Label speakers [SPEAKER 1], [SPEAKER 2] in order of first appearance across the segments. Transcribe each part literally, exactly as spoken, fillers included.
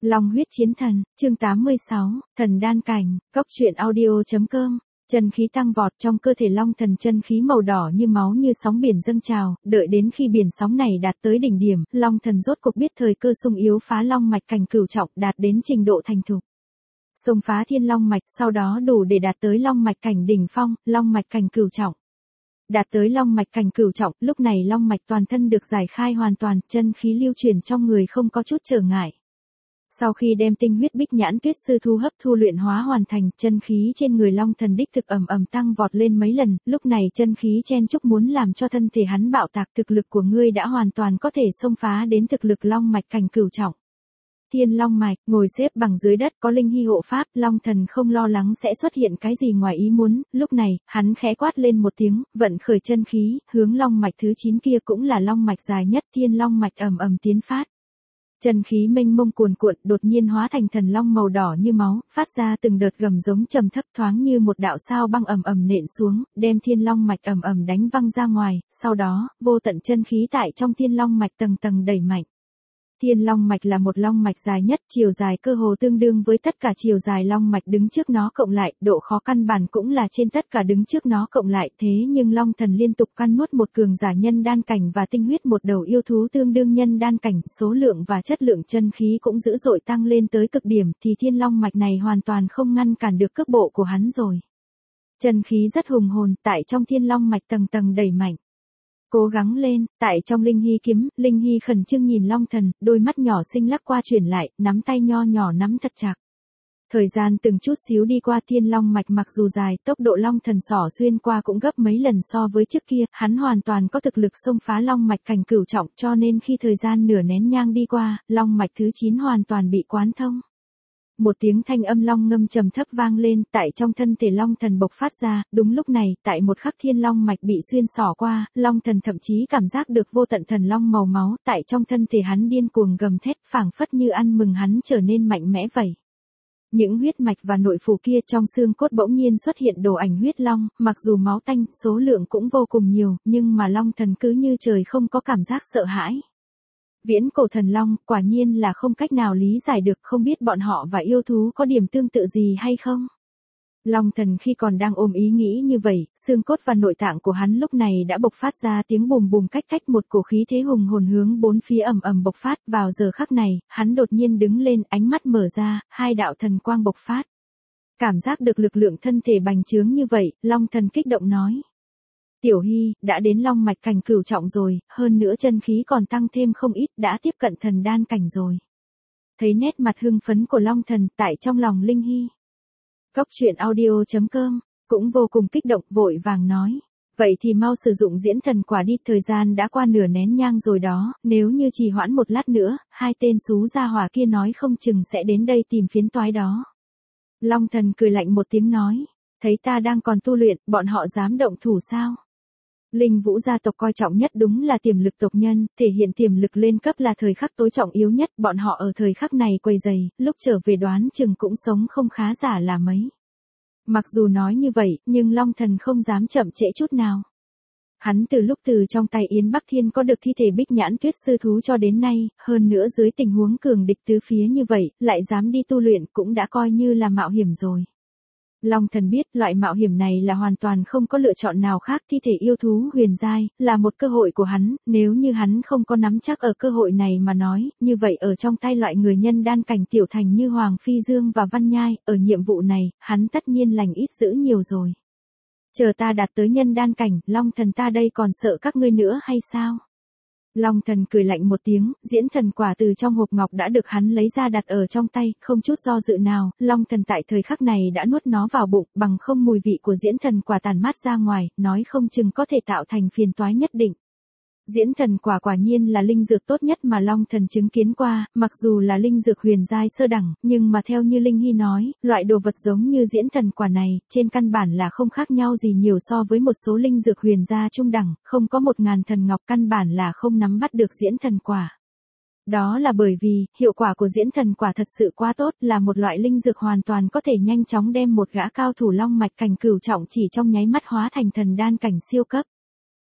[SPEAKER 1] Long huyết chiến thần, chương tám mươi sáu, thần đan cảnh, cốc truyện audio.com. Chân khí tăng vọt trong cơ thể long thần, chân khí màu đỏ như máu như sóng biển dâng trào, đợi đến khi biển sóng này đạt tới đỉnh điểm, long thần rốt cuộc biết thời cơ xung yếu phá long mạch cảnh cửu trọng đạt đến trình độ thành thục. Xông phá thiên long mạch, sau đó đủ để đạt tới long mạch cảnh đỉnh phong, long mạch cảnh cửu trọng. Đạt tới long mạch cảnh cửu trọng, lúc này long mạch toàn thân được giải khai hoàn toàn, chân khí lưu chuyển trong người không có chút trở ngại. Sau khi đem tinh huyết bích nhãn tuyết sư thu hấp thu luyện hóa hoàn thành, chân khí trên người long thần đích thực ầm ầm tăng vọt lên mấy lần, lúc này chân khí chen chúc muốn làm cho thân thể hắn bạo tạc. Thực lực của ngươi đã hoàn toàn có thể xông phá đến thực lực long mạch cảnh cửu trọng. Thiên long mạch, ngồi xếp bằng dưới đất có linh hy hộ pháp, long thần không lo lắng sẽ xuất hiện cái gì ngoài ý muốn, lúc này, hắn khẽ quát lên một tiếng, vận khởi chân khí, hướng long mạch thứ chín kia cũng là long mạch dài nhất, thiên long mạch ầm ầm tiến phát. Chân khí mênh mông cuồn cuộn, đột nhiên hóa thành thần long màu đỏ như máu, phát ra từng đợt gầm giống trầm thấp, thoáng như một đạo sao băng ầm ầm nện xuống, đem thiên long mạch ầm ầm đánh văng ra ngoài, sau đó, vô tận chân khí tại trong thiên long mạch tầng tầng đẩy mạnh. Thiên long mạch là một long mạch dài nhất, chiều dài cơ hồ tương đương với tất cả chiều dài long mạch đứng trước nó cộng lại, độ khó căn bản cũng là trên tất cả đứng trước nó cộng lại, thế nhưng long thần liên tục căn nuốt một cường giả nhân đan cảnh và tinh huyết một đầu yêu thú tương đương nhân đan cảnh, số lượng và chất lượng chân khí cũng dữ dội tăng lên tới cực điểm, thì thiên long mạch này hoàn toàn không ngăn cản được cước bộ của hắn rồi. Chân khí rất hùng hồn, tại trong thiên long mạch tầng tầng đẩy mạnh. Cố gắng lên, tại trong linh hy kiếm, linh hy khẩn trương nhìn long thần, đôi mắt nhỏ xinh lắc qua chuyển lại, nắm tay nho nhỏ nắm thật chặt. Thời gian từng chút xíu đi qua, thiên long mạch mặc dù dài, tốc độ long thần xỏ xuyên qua cũng gấp mấy lần so với trước kia, hắn hoàn toàn có thực lực xông phá long mạch cảnh cửu trọng, cho nên khi thời gian nửa nén nhang đi qua, long mạch thứ chín hoàn toàn bị quán thông. Một tiếng thanh âm long ngâm trầm thấp vang lên, tại trong thân thể long thần bộc phát ra, đúng lúc này, tại một khắc thiên long mạch bị xuyên xỏ qua, long thần thậm chí cảm giác được vô tận thần long màu máu, tại trong thân thể hắn điên cuồng gầm thét, phảng phất như ăn mừng hắn trở nên mạnh mẽ vậy. Những huyết mạch và nội phủ kia trong xương cốt bỗng nhiên xuất hiện đồ ảnh huyết long, mặc dù máu tanh, số lượng cũng vô cùng nhiều, nhưng mà long thần cứ như trời không có cảm giác sợ hãi. Viễn cổ thần long, quả nhiên là không cách nào lý giải được, không biết bọn họ và yêu thú có điểm tương tự gì hay không. Long thần khi còn đang ôm ý nghĩ như vậy, xương cốt và nội tạng của hắn lúc này đã bộc phát ra tiếng bùm bùm cách cách, một cổ khí thế hùng hồn hướng bốn phía ầm ầm bộc phát. Vào giờ khắc này, hắn đột nhiên đứng lên, ánh mắt mở ra, hai đạo thần quang bộc phát. Cảm giác được lực lượng thân thể bành trướng như vậy, long thần kích động nói. Tiểu Hy, đã đến long mạch cảnh cửu trọng rồi, hơn nữa chân khí còn tăng thêm không ít, đã tiếp cận thần đan cảnh rồi. Thấy nét mặt hưng phấn của long thần, tại trong lòng linh hy. Cốc truyện audio.com, cũng vô cùng kích động, vội vàng nói. Vậy thì mau sử dụng diễn thần quả đi, thời gian đã qua nửa nén nhang rồi đó, nếu như trì hoãn một lát nữa, hai tên xú gia hỏa kia nói không chừng sẽ đến đây tìm phiến toái đó. Long thần cười lạnh một tiếng nói, thấy ta đang còn tu luyện, bọn họ dám động thủ sao? Linh Vũ gia tộc coi trọng nhất đúng là tiềm lực tộc nhân, thể hiện tiềm lực lên cấp là thời khắc tối trọng yếu nhất, bọn họ ở thời khắc này quầy dày, lúc trở về đoán chừng cũng sống không khá giả là mấy. Mặc dù nói như vậy, nhưng Long Thần không dám chậm trễ chút nào. Hắn từ lúc từ trong tay Yến Bắc Thiên có được thi thể bích nhãn tuyết sư thú cho đến nay, hơn nữa dưới tình huống cường địch tứ phía như vậy, lại dám đi tu luyện cũng đã coi như là mạo hiểm rồi. Long thần biết loại mạo hiểm này là hoàn toàn không có lựa chọn nào khác, thi thể yêu thú huyền giai, là một cơ hội của hắn, nếu như hắn không có nắm chắc ở cơ hội này mà nói, như vậy ở trong tay loại người nhân đan cảnh tiểu thành như Hoàng Phi Dương và Văn Nhai, ở nhiệm vụ này, hắn tất nhiên lành ít dữ nhiều rồi. Chờ ta đạt tới nhân đan cảnh, Long thần ta đây còn sợ các ngươi nữa hay sao? Long thần cười lạnh một tiếng, diễn thần quả từ trong hộp ngọc đã được hắn lấy ra đặt ở trong tay, không chút do dự nào, long thần tại thời khắc này đã nuốt nó vào bụng, bằng không mùi vị của diễn thần quả tàn mát ra ngoài, nói không chừng có thể tạo thành phiền toái nhất định. Diễn thần quả quả nhiên là linh dược tốt nhất mà long thần chứng kiến qua, mặc dù là linh dược huyền giai sơ đẳng, nhưng mà theo như Linh Hy nói, loại đồ vật giống như diễn thần quả này, trên căn bản là không khác nhau gì nhiều so với một số linh dược huyền gia trung đẳng, không có một ngàn thần ngọc căn bản là không nắm bắt được diễn thần quả. Đó là bởi vì, hiệu quả của diễn thần quả thật sự quá tốt, là một loại linh dược hoàn toàn có thể nhanh chóng đem một gã cao thủ long mạch cảnh cửu trọng chỉ trong nháy mắt hóa thành thần đan cảnh siêu cấp.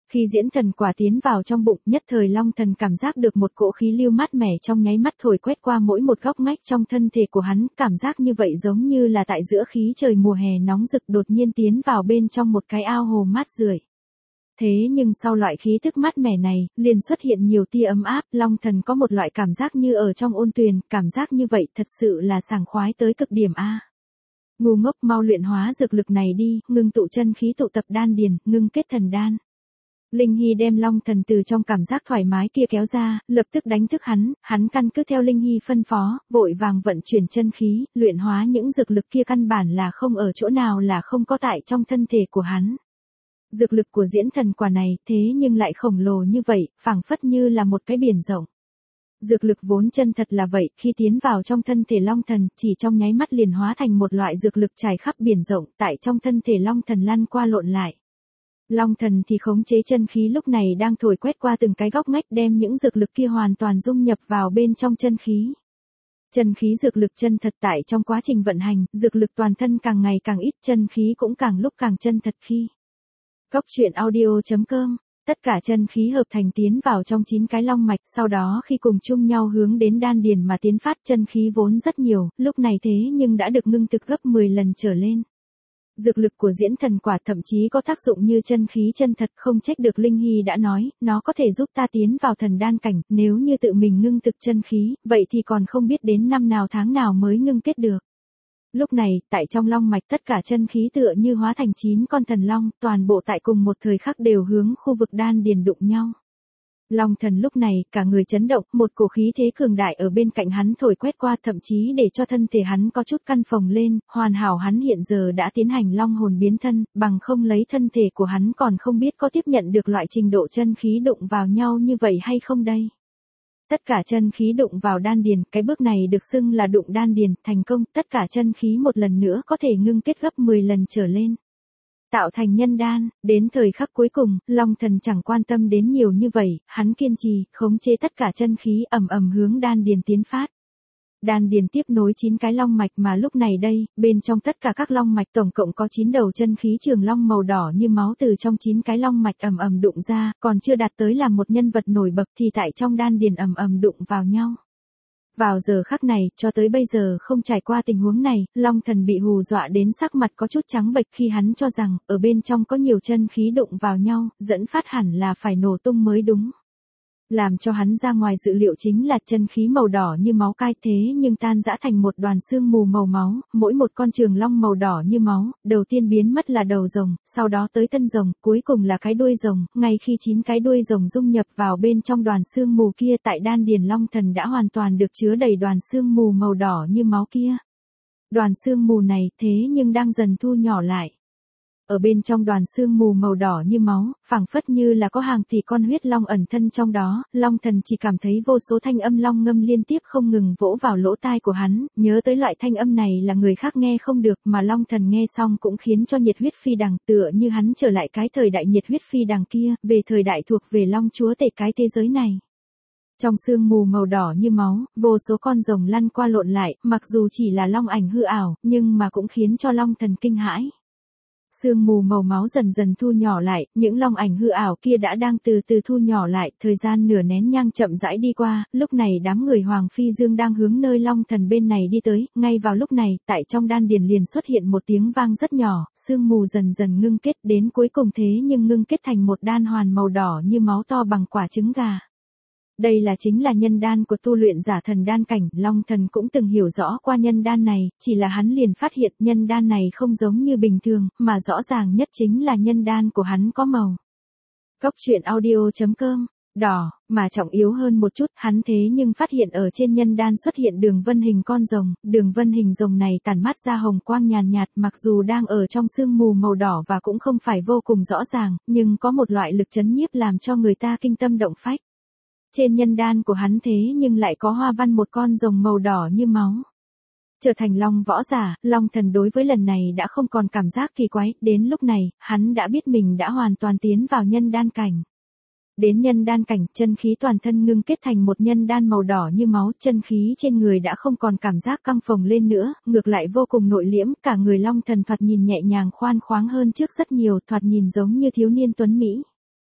[SPEAKER 1] Khi diễn thần quả tiến vào trong bụng, nhất thời Long Thần cảm giác được một cỗ khí lưu mát mẻ trong nháy mắt thổi quét qua mỗi một góc ngách trong thân thể của hắn, cảm giác như vậy giống như là tại giữa khí trời mùa hè nóng rực đột nhiên tiến vào bên trong một cái ao hồ mát rượi. Thế nhưng sau loại khí thức mát mẻ này, liền xuất hiện nhiều tia ấm áp, Long Thần có một loại cảm giác như ở trong ôn tuyền, cảm giác như vậy thật sự là sảng khoái tới cực điểm a. Ngu ngốc, mau luyện hóa dược lực này đi, ngưng tụ chân khí tụ tập đan điền, ngưng kết thần đan. Linh Hy đem Long Thần từ trong cảm giác thoải mái kia kéo ra, lập tức đánh thức hắn, hắn căn cứ theo Linh Hy phân phó, vội vàng vận chuyển chân khí, luyện hóa những dược lực kia căn bản là không ở chỗ nào là không có tại trong thân thể của hắn. Dược lực của diễn thần quả này thế nhưng lại khổng lồ như vậy, phảng phất như là một cái biển rộng. Dược lực vốn chân thật là vậy, khi tiến vào trong thân thể Long Thần, chỉ trong nháy mắt liền hóa thành một loại dược lực trải khắp biển rộng, tại trong thân thể Long Thần lăn qua lộn lại. Long Thần thì khống chế chân khí lúc này đang thổi quét qua từng cái góc ngách đem những dược lực kia hoàn toàn dung nhập vào bên trong chân khí. Chân khí dược lực chân thật tại trong quá trình vận hành, dược lực toàn thân càng ngày càng ít, chân khí cũng càng lúc càng chân thật khi. Cốc truyện audio chấm com, tất cả chân khí hợp thành tiến vào trong chín cái long mạch, sau đó khi cùng chung nhau hướng đến đan điền mà tiến phát, chân khí vốn rất nhiều, lúc này thế nhưng đã được ngưng thực gấp mười lần trở lên. Dược lực của diễn thần quả thậm chí có tác dụng như chân khí chân thật, không trách được Linh Hy đã nói, nó có thể giúp ta tiến vào thần đan cảnh, nếu như tự mình ngưng thực chân khí, vậy thì còn không biết đến năm nào tháng nào mới ngưng kết được. Lúc này, tại trong long mạch tất cả chân khí tựa như hóa thành chín con thần long, toàn bộ tại cùng một thời khắc đều hướng khu vực đan điền đụng nhau. Long Thần lúc này, cả người chấn động, một cổ khí thế cường đại ở bên cạnh hắn thổi quét qua, thậm chí để cho thân thể hắn có chút căn phồng lên, hoàn hảo hắn hiện giờ đã tiến hành long hồn biến thân, bằng không lấy thân thể của hắn còn không biết có tiếp nhận được loại trình độ chân khí đụng vào nhau như vậy hay không đây. Tất cả chân khí đụng vào đan điền, cái bước này được xưng là đụng đan điền, thành công, tất cả chân khí một lần nữa có thể ngưng kết gấp mười lần trở lên. Tạo thành nhân đan, đến thời khắc cuối cùng, Long Thần chẳng quan tâm đến nhiều như vậy, hắn kiên trì, khống chế tất cả chân khí ầm ầm hướng đan điền tiến phát. Đan điền tiếp nối chín cái long mạch mà lúc này đây, bên trong tất cả các long mạch tổng cộng có chín đầu chân khí trường long màu đỏ như máu từ trong chín cái long mạch ầm ầm đụng ra, còn chưa đạt tới làm một nhân vật nổi bật thì tại trong đan điền ầm ầm đụng vào nhau. Vào giờ khắc này, cho tới bây giờ không trải qua tình huống này, Long Thần bị hù dọa đến sắc mặt có chút trắng bệch khi hắn cho rằng, ở bên trong có nhiều chân khí đụng vào nhau, dẫn phát hẳn là phải nổ tung mới đúng. Làm cho hắn ra ngoài dự liệu chính là chân khí màu đỏ như máu cai thế nhưng tan rã thành một đoàn sương mù màu máu, mỗi một con trường long màu đỏ như máu, đầu tiên biến mất là đầu rồng, sau đó tới thân rồng, cuối cùng là cái đuôi rồng, ngay khi chín cái đuôi rồng dung nhập vào bên trong đoàn sương mù kia tại đan điền Long Thần đã hoàn toàn được chứa đầy đoàn sương mù màu đỏ như máu kia. Đoàn sương mù này thế nhưng đang dần thu nhỏ lại. Ở bên trong đoàn sương mù màu đỏ như máu, phảng phất như là có hàng tỷ con huyết long ẩn thân trong đó, Long Thần chỉ cảm thấy vô số thanh âm long ngâm liên tiếp không ngừng vỗ vào lỗ tai của hắn, nhớ tới loại thanh âm này là người khác nghe không được mà Long Thần nghe xong cũng khiến cho nhiệt huyết phi đằng, tựa như hắn trở lại cái thời đại nhiệt huyết phi đằng kia, về thời đại thuộc về Long Chúa Tể cái thế giới này. Trong sương mù màu đỏ như máu, vô số con rồng lăn qua lộn lại, mặc dù chỉ là long ảnh hư ảo, nhưng mà cũng khiến cho Long Thần kinh hãi. Sương mù màu máu dần dần thu nhỏ lại, những long ảnh hư ảo kia đã đang từ từ thu nhỏ lại, thời gian nửa nén nhang chậm rãi đi qua, lúc này đám người Hoàng Phi Dương đang hướng nơi Long Thần bên này đi tới, ngay vào lúc này, tại trong đan điền liền xuất hiện một tiếng vang rất nhỏ, sương mù dần dần ngưng kết đến cuối cùng thế nhưng ngưng kết thành một đan hoàn màu đỏ như máu to bằng quả trứng gà. Đây là chính là nhân đan của tu luyện giả thần đan cảnh, Long Thần cũng từng hiểu rõ qua nhân đan này, chỉ là hắn liền phát hiện nhân đan này không giống như bình thường, mà rõ ràng nhất chính là nhân đan của hắn có màu. Cốc truyện audio chấm com, đỏ, mà trọng yếu hơn một chút, hắn thế nhưng phát hiện ở trên nhân đan xuất hiện đường vân hình con rồng, đường vân hình rồng này tản mát ra hồng quang nhàn nhạt, mặc dù đang ở trong sương mù màu đỏ và cũng không phải vô cùng rõ ràng, nhưng có một loại lực chấn nhiếp làm cho người ta kinh tâm động phách. Trên nhân đan của hắn thế nhưng lại có hoa văn một con rồng màu đỏ như máu. Trở thành long võ giả, Long Thần đối với lần này đã không còn cảm giác kỳ quái, đến lúc này, hắn đã biết mình đã hoàn toàn tiến vào nhân đan cảnh. Đến nhân đan cảnh, chân khí toàn thân ngưng kết thành một nhân đan màu đỏ như máu, chân khí trên người đã không còn cảm giác căng phồng lên nữa, ngược lại vô cùng nội liễm, cả người Long Thần thoạt nhìn nhẹ nhàng khoan khoáng hơn trước rất nhiều, thoạt nhìn giống như thiếu niên tuấn Mỹ.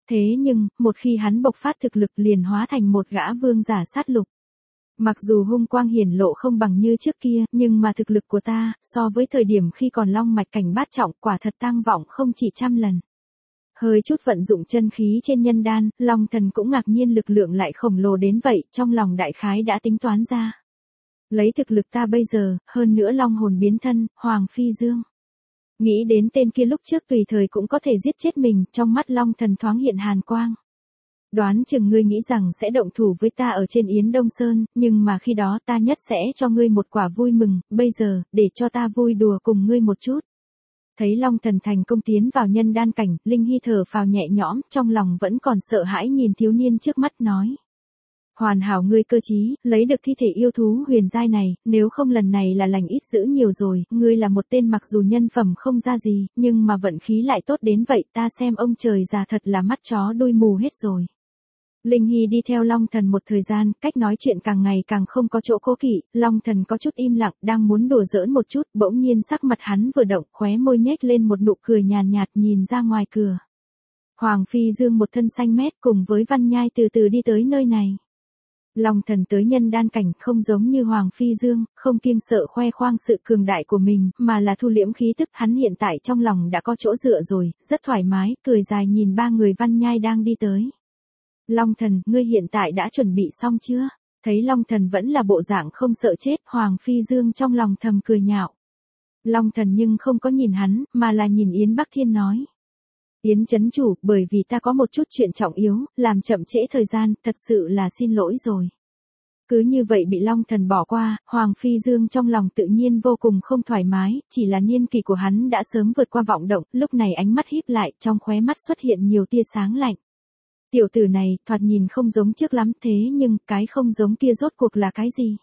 [SPEAKER 1] Thế nhưng, một khi hắn bộc phát thực lực liền hóa thành một gã vương giả sát lục. Mặc dù hung quang hiển lộ không bằng như trước kia, nhưng mà thực lực của ta, so với thời điểm khi còn long mạch cảnh bát trọng quả thật tăng vọng không chỉ trăm lần. Hơi chút vận dụng chân khí trên nhân đan, Long Thần cũng ngạc nhiên lực lượng lại khổng lồ đến vậy, trong lòng đại khái đã tính toán ra. Lấy thực lực ta bây giờ, hơn nữa long hồn biến thân, Hoàng Phi Dương. Nghĩ đến tên kia lúc trước tùy thời cũng có thể giết chết mình, trong mắt Long Thần thoáng hiện hàn quang. Đoán chừng ngươi nghĩ rằng sẽ động thủ với ta ở trên Yến Đông Sơn, nhưng mà khi đó ta nhất sẽ cho ngươi một quả vui mừng, bây giờ, để cho ta vui đùa cùng ngươi một chút. Thấy Long Thần thành công tiến vào nhân đan cảnh, Linh Hy thở phào nhẹ nhõm, trong lòng vẫn còn sợ hãi nhìn thiếu niên trước mắt nói. Hoàn hảo ngươi cơ trí, lấy được thi thể yêu thú huyền giai này, nếu không lần này là lành ít dữ nhiều rồi, ngươi là một tên mặc dù nhân phẩm không ra gì, nhưng mà vận khí lại tốt đến vậy, ta xem ông trời già thật là mắt chó đuôi mù hết rồi. Linh Hy đi theo Long Thần một thời gian, cách nói chuyện càng ngày càng không có chỗ cố kỵ, Long Thần có chút im lặng, đang muốn đùa giỡn một chút, bỗng nhiên sắc mặt hắn vừa động, khóe môi nhếch lên một nụ cười nhàn nhạt, nhạt nhìn ra ngoài cửa. Hoàng Phi Dương một thân xanh mét cùng với Văn Nhai từ từ đi tới nơi này. Long Thần tới nhân đan cảnh không giống như Hoàng Phi Dương, không kiêng sợ khoe khoang sự cường đại của mình, mà là thu liễm khí tức, hắn hiện tại trong lòng đã có chỗ dựa rồi, rất thoải mái, cười dài nhìn ba người Văn Nhai đang đi tới. Long Thần, ngươi hiện tại đã chuẩn bị xong chưa? Thấy Long Thần vẫn là bộ dạng không sợ chết, Hoàng Phi Dương trong lòng thầm cười nhạo. Long Thần nhưng không có nhìn hắn, mà là nhìn Yến Bắc Thiên nói. Yến chấn chủ, bởi vì ta có một chút chuyện trọng yếu, làm chậm trễ thời gian, thật sự là xin lỗi rồi. Cứ như vậy bị Long Thần bỏ qua, Hoàng Phi Dương trong lòng tự nhiên vô cùng không thoải mái, chỉ là niên kỳ của hắn đã sớm vượt qua vọng động, lúc này ánh mắt híp lại, trong khóe mắt xuất hiện nhiều tia sáng lạnh. Tiểu tử này, thoạt nhìn không giống trước lắm, thế nhưng, cái không giống kia rốt cuộc là cái gì?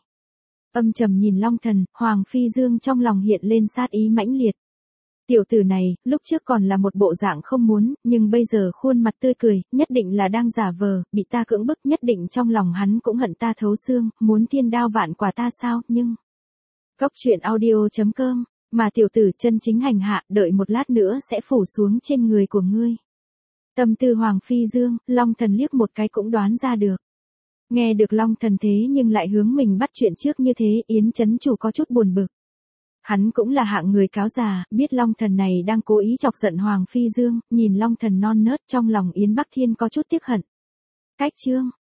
[SPEAKER 1] Âm trầm nhìn Long Thần, Hoàng Phi Dương trong lòng hiện lên sát ý mãnh liệt. Tiểu tử này, lúc trước còn là một bộ dạng không muốn, nhưng bây giờ khuôn mặt tươi cười, nhất định là đang giả vờ, bị ta cưỡng bức, nhất định trong lòng hắn cũng hận ta thấu xương, muốn thiên đao vạn quả ta sao, nhưng... Cốc truyện audio chấm com, mà tiểu tử chân chính hành hạ, đợi một lát nữa sẽ phủ xuống trên người của ngươi. Tâm tư Hoàng Phi Dương, Long Thần liếc một cái cũng đoán ra được. Nghe được Long Thần thế nhưng lại hướng mình bắt chuyện trước như thế, Yến chấn chủ có chút buồn bực. Hắn cũng là hạng người cáo già, biết Long Thần này đang cố ý chọc giận Hoàng Phi Dương, nhìn Long Thần non nớt trong lòng Yến Bắc Thiên có chút tiếc hận. Cách chương